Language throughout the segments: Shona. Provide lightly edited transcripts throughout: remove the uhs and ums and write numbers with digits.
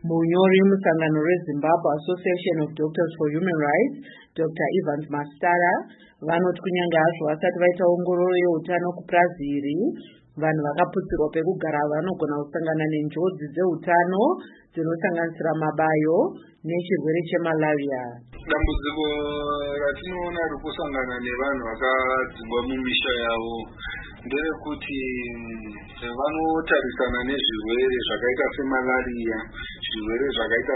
Munyori musangano reZimbabwe Association of Doctors for Human Rights, Dr. Evans Mastara, vanoti kunyange hazvo vasati vaita ongororo yeutano kupurazi iri, vanhu vakaputsirwa pekugara vanogona kusangana nenjodzi dzeutano dzinosanganisira mabayo nechirwere chemalaria. Dambudziko ratinoona rikusangana nevanhu vakadzingwa mumisha yavo nderekuti vanotarisana nezvirwere zvakaita semalaria, zvirwere zvakaita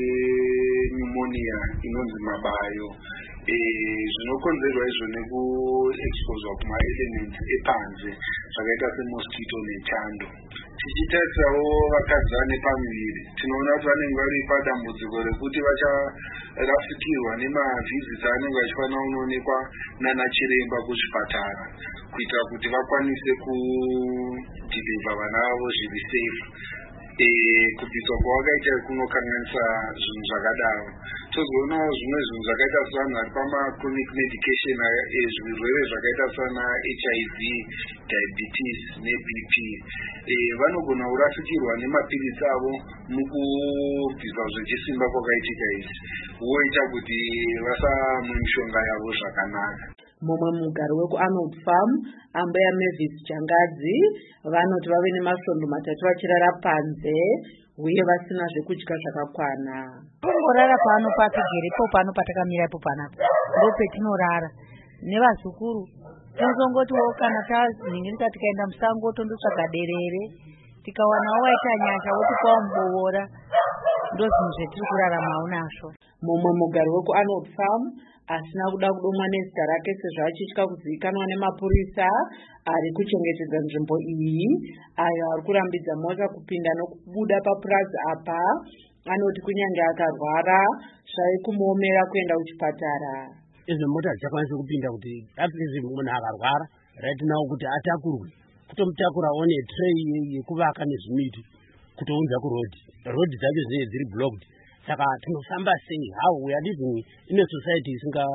sepneumonia inonzi mabayo, zvinokonzerwa izvo nekuexposwa kumaelements epanze zvakaita semosquito nechando. Tichitarisawo vakadzi vane pamuviri, tinoona kuti vanenge vari padambudziko rekuti vacharasikirwa nemavhiziti anenge vachifanira kunoonekwa nana chiremba kuzvipatara kuitira kuti vakwanise kudhilivha vana vavo zviri safe. Kubviswa kwavakaita kunokanganisa zvinhu zvakadaro. Tozoonawo zvimwe zvinhu zvakaita sevanhu vari pamachronic medication, zvirwere zvakaita sana HIV, diabetes neBP, vanogona kurasikirwa nemapirisi avo mukubviswa zvechisimba kwakaitika izvi, voita kuti vasamwe mishonga yavo zvakanaka. Mumwe mugari wekuArnold Farm, Ambeya Mavis Changadzi, vanoti vave nemasvondo matatu vachirara panze uye vasina zvekudya zvakakwana. Kungorara pano patigeripo pano patakamira ipo panapa ndopetinorara nevazukuru. Tinozongotiwo kana tazinginika tikaenda musango tondotsvaga derere, tikawanawo waita nyasha wotipawo muboora. Ndozvinhu zvetiri kuraramawo nazvo. Mumwe mugari wekuArnold Farm asina kuda kudomwa nezita rake sezvo achitya kuzivikanwa nemapurisa ari kuchengetedza nzvimbo iyi, ayo ari kurambidza mota kupinda nokubuda papurazi apa, anoti kunyange akarwara zvaikumuomera kuenda kuchipatara. Izvo mota dzichakwanisa kupinda kuti apisi munhu akarwara right now kuti atakurwe, kutomutakura one tray yekuvaka nezvimiti kutounza kurodhi. Rodhi dzacho dzinenge dziri blocked. Saka tinofamba sei? How we are living in a society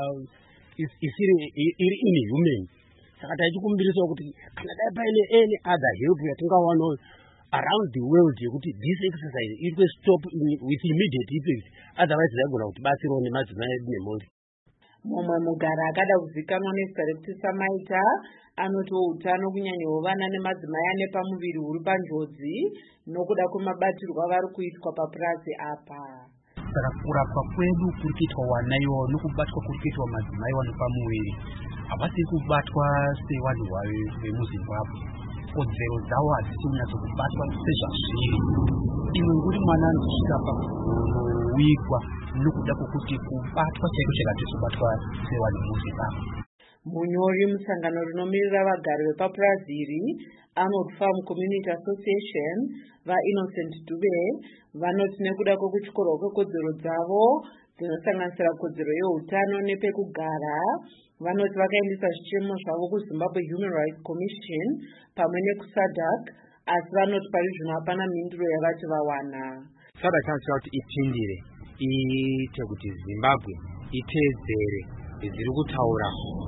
iri inhuman. Saka taichikumbirisawo kuti kana dai paine any other help yatingawanawo around the world yekuti this exercise itwe stop with immediate effect, otherwise zvaigona kuti batsirawo nemadzimai edu nemhuri. Mumwe mugari akada kuzivikanwa nezita rekuti Samaita anotiwo utano kunyanya hwevana nemadzimai ane pamuviri huri panjodzi nokuda kwemabatirwo avari kuitwa papurazi apa. Saka kurapwa kwedu kuri kuitwa vana ivo nokubatwa kuri kuitwa madzimai vane pamuviri havasi kubatwa sevanhu vemuZimbabwe. Kodzero dzavo hadzisi kunyatsokubatwa sezvazviri. Imwe nguri mwana anozosvika pakuvigwa nokuda kwokuti kubatwa chaiko chakatizobatwa sevanhu vemuZimbabwe. Munyori musangano rinomirira vagari vepapurazi iri, Arnold Farm Community Association, vaInnocent Dube, vanoti nekuda kwekuchikorwa kwekodzero dzavo dzinosanganisira kodzero yeutano nepekugara, vanoti vakaendesa zvichemo zvavo kuZimbabwe Human Rights Commission pamwe nekuSADC, asi vanoti pari zvino hapana mhinduro yavati vawana. SADC anotsvaka kuti ipindire iite kuti Zimbabwe iteedzere zviri kutaura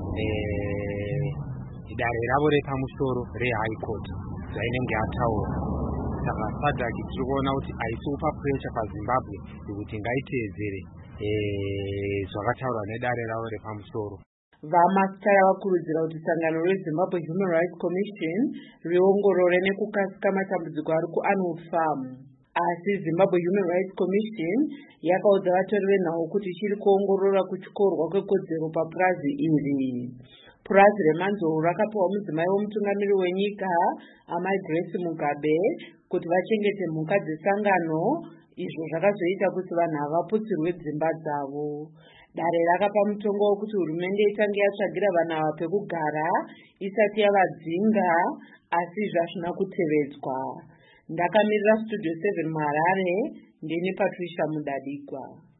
dare ravo repamusoro reHigh Court zvainenge yataura. Saka SADC tiri kuona kuti haisi kupa pressure paZimbabwe kuti ngaiteedzere zvakataurwa nedare ravo repamusoro. VaMastara vakurudzira kuti sangano reZimbabwe Human Rights Commission riongorore nekukasika matambudziko ari kuArnold Farm. Asi Zimbabwe Human Rights Commission yakaudza vatori venhau kuti ichiri kuongorora kuchikorwa kwekodzero papurazi iri. Purazi remanzoro rakapiwa mudzimai womutungamiri wenyika Amai Grace Mugabe kuti vachengete mhuka dzesangano, izvo zvakazoita kuti vanhu havaputsirwe dzimba dzavo. Dare rakapa mutongo wekuti hurumende itange yatsvagira vanhu ava pekugara isati yavadzinga, asi izvi hazvina kutevedzwa. Ndakamirira Studio 7 muHarare, ndini Patricia Mudadigwa.